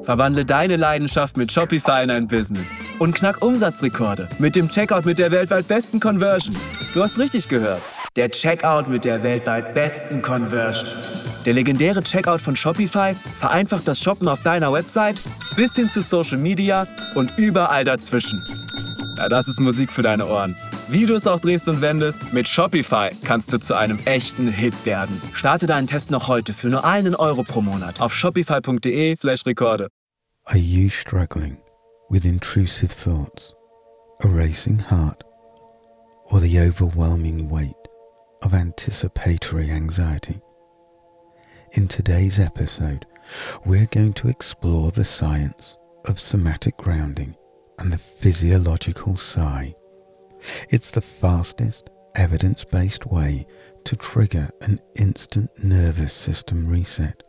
Verwandle deine Leidenschaft mit Shopify in ein Business. Und knack Umsatzrekorde mit dem Checkout mit der weltweit besten Conversion. Du hast richtig gehört. Der Checkout mit der weltweit besten Conversion. Der legendäre Checkout von Shopify vereinfacht das Shoppen auf deiner Website bis hin zu Social Media und überall dazwischen. Ja, das ist Musik für deine Ohren. Wie du es auch drehst und wendest, mit Shopify kannst du zu einem echten Hit werden. Starte deinen Test noch heute für nur €1 pro Monat auf shopify.de/Rekorde. Are you struggling with intrusive thoughts, a racing heart, or the overwhelming weight of anticipatory anxiety? In today's episode, we're going to explore the science of somatic grounding and the physiological sigh. It's the fastest, evidence-based way to trigger an instant nervous system reset.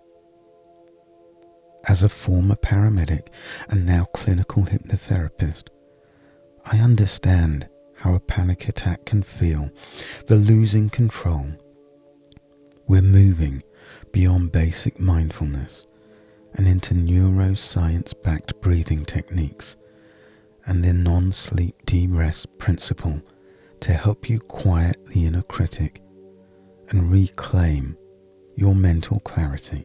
As a former paramedic and now clinical hypnotherapist, I understand how a panic attack can feel, the losing control. We're moving beyond basic mindfulness and into neuroscience-backed breathing techniques and the non-sleep de-rest principle to help you quiet the inner critic and reclaim your mental clarity.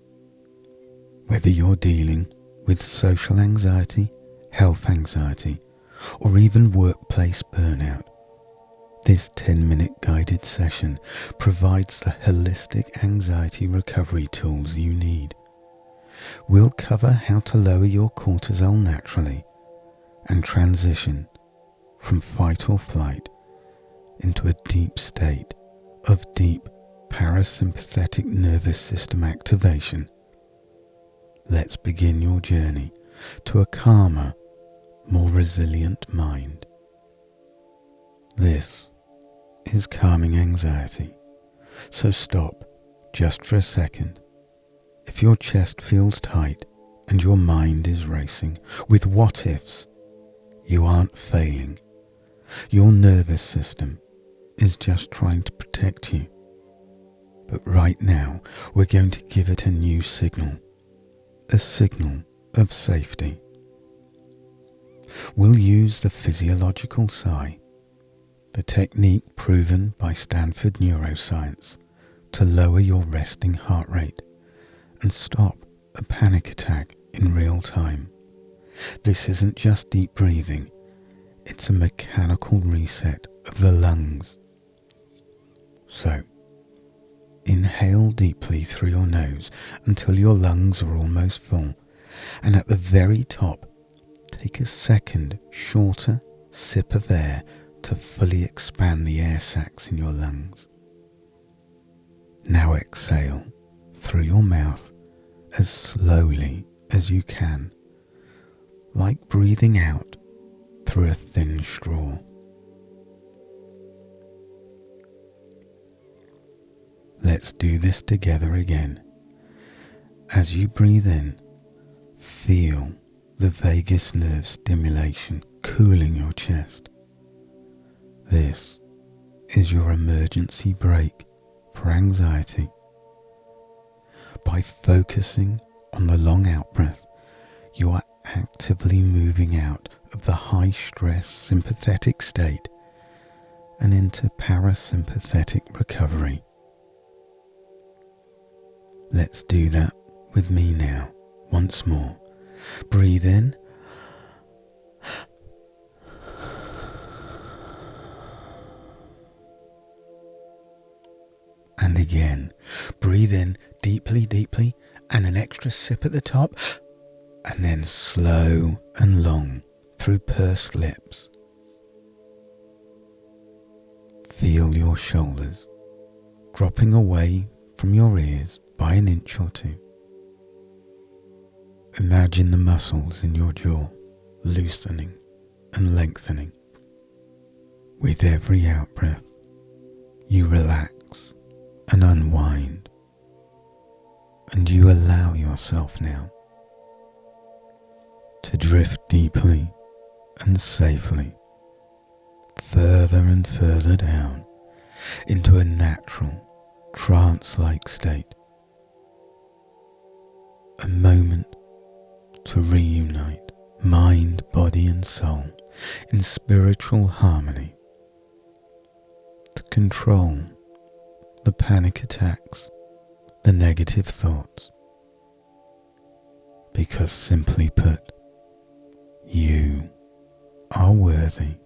Whether you're dealing with social anxiety, health anxiety, or even workplace burnout, this 10-minute guided session provides the holistic anxiety recovery tools you need. We'll cover how to lower your cortisol naturally and transition from fight or flight into a deep state of deep parasympathetic nervous system activation. Let's begin your journey to a calmer, more resilient mind. This is Calming Anxiety, so stop just for a second. If your chest feels tight and your mind is racing with what-ifs, you aren't failing. Your nervous system is just trying to protect you. But right now, we're going to give it a new signal, a signal of safety. We'll use the physiological sigh, the technique proven by Stanford Neuroscience to lower your resting heart rate and stop a panic attack in real time. This isn't just deep breathing, it's a mechanical reset of the lungs. So, inhale deeply through your nose until your lungs are almost full, and at the very top, take a second, shorter sip of air to fully expand the air sacs in your lungs. Now exhale through your mouth as slowly as you can, like breathing out through a thin straw. Let's do this together again. As you breathe in, feel the vagus nerve stimulation cooling your chest. This is your emergency brake for anxiety. By focusing on the long out-breath, you are actively moving out of the high-stress sympathetic state and into parasympathetic recovery. Let's do that with me now, once more. Breathe in. And again, breathe in deeply, deeply, and an extra sip at the top, and then slow and long through pursed lips. Feel your shoulders dropping away from your ears by an inch or two. Imagine the muscles in your jaw loosening and lengthening. With every out-breath, you relax and unwind, and you allow yourself now to drift deeply and safely further and further down into a natural, trance-like state. A moment to reunite mind, body and soul in spiritual harmony, to control the panic attacks, the negative thoughts, because simply put, you are worthy.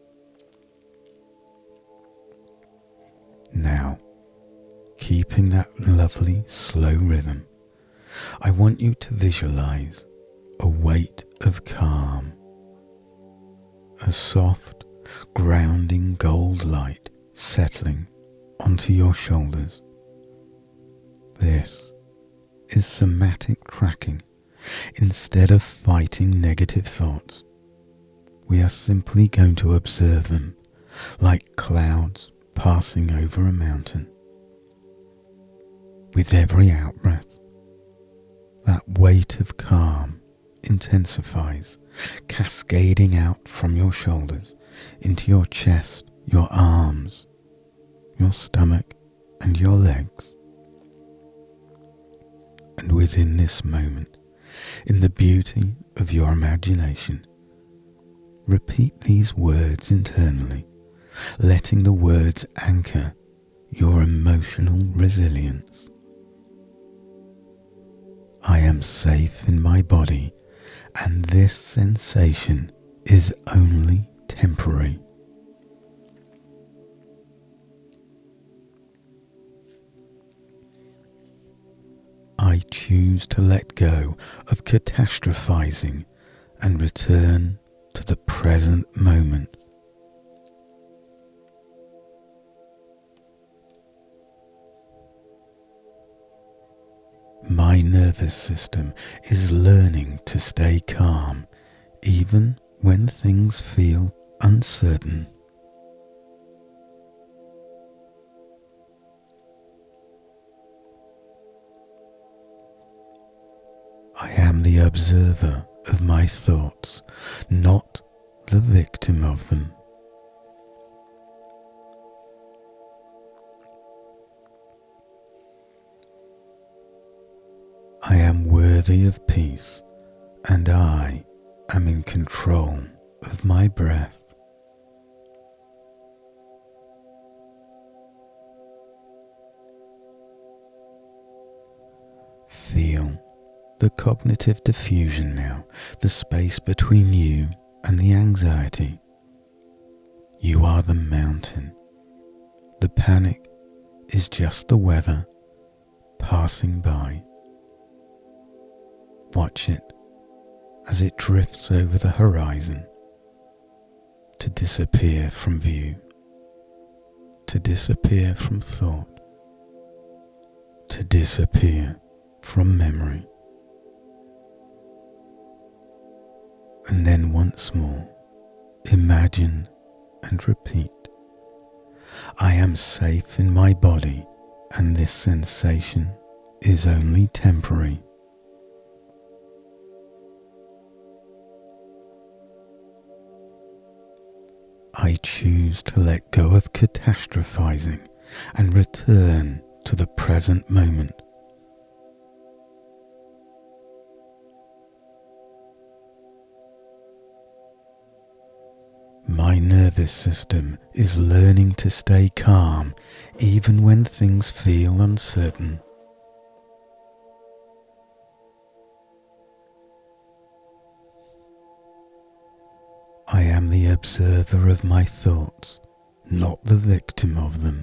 Now, keeping that lovely slow rhythm, I want you to visualize a weight of calm, a soft, grounding gold light settling onto your shoulders. This is somatic tracking. Instead of fighting negative thoughts, we are simply going to observe them like clouds passing over a mountain. With every out-breath, that weight of calm intensifies, cascading out from your shoulders into your chest, your arms, your stomach, and your legs. And within this moment, in the beauty of your imagination, repeat these words internally, letting the words anchor your emotional resilience. I am safe in my body, and this sensation is only temporary. I choose to let go of catastrophizing and return to the present moment. My nervous system is learning to stay calm even when things feel uncertain. I am the observer of my thoughts, not the victim of them. I am worthy of peace, and I am in control of my breath. Feel the cognitive diffusion now, the space between you and the anxiety. You are the mountain. The panic is just the weather passing by. Watch it as it drifts over the horizon to disappear from view, to disappear from thought, to disappear from memory. And then once more, imagine and repeat. I am safe in my body, and this sensation is only temporary. I choose to let go of catastrophizing and return to the present moment. My nervous system is learning to stay calm even when things feel uncertain. I am the observer of my thoughts, not the victim of them.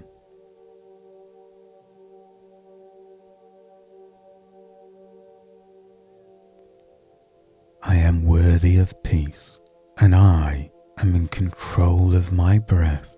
I am worthy of peace, and I am in control of my breath.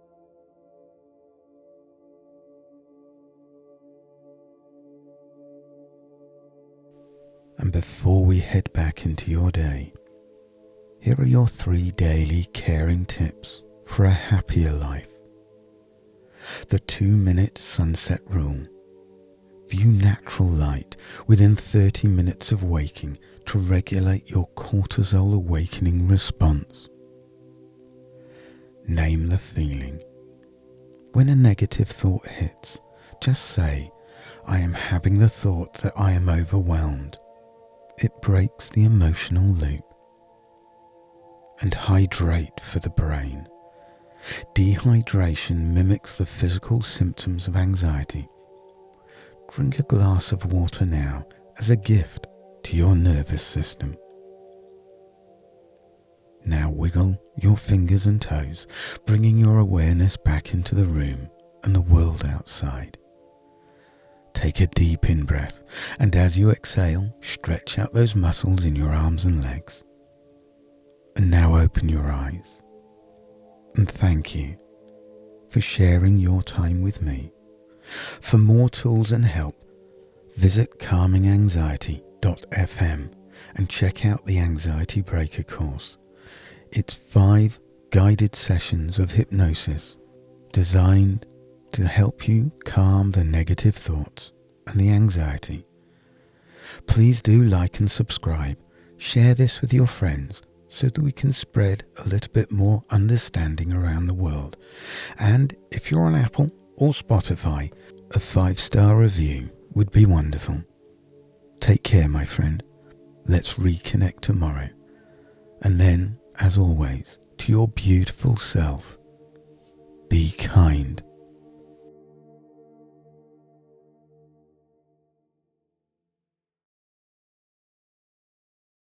And before we head back into your day, here are your 3 daily caring tips for a happier life. The 2-minute sunset rule. View natural light within 30 minutes of waking to regulate your cortisol awakening response. Name the feeling. When a negative thought hits, just say, I am having the thought that I am overwhelmed. it breaks the emotional loop. And hydrate for the brain. Dehydration mimics the physical symptoms of anxiety. Drink a glass of water now as a gift to your nervous system. Now wiggle your fingers and toes, bringing your awareness back into the room and the world outside. Take a deep in-breath, and as you exhale, stretch out those muscles in your arms and legs. And now open your eyes. And thank you for sharing your time with me. For more tools and help, visit calminganxiety.fm and check out the Anxiety Breaker course. It's 5 guided sessions of hypnosis designed to help you calm the negative thoughts and the anxiety. Please do like and subscribe. Share this with your friends so that we can spread a little bit more understanding around the world. And if you're on Apple or Spotify, a 5-star review would be wonderful. Take care, my friend. Let's reconnect tomorrow. And then, as always, to your beautiful self, be kind.